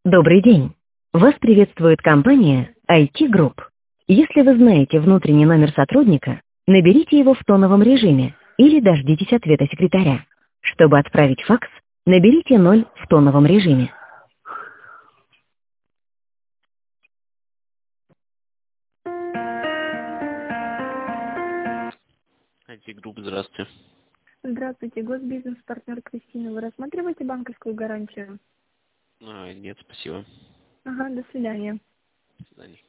Добрый день. Вас приветствует компания IT Group. Если вы знаете внутренний номер сотрудника, наберите его в тоновом режиме или дождитесь ответа секретаря. Чтобы отправить факс, наберите 0 в тоновом режиме. IT-групп, здравствуйте. Здравствуйте, госбизнес-партнер Кристина. Вы рассматриваете банковскую гарантию? Нет, спасибо. Ага, до свидания. До свидания.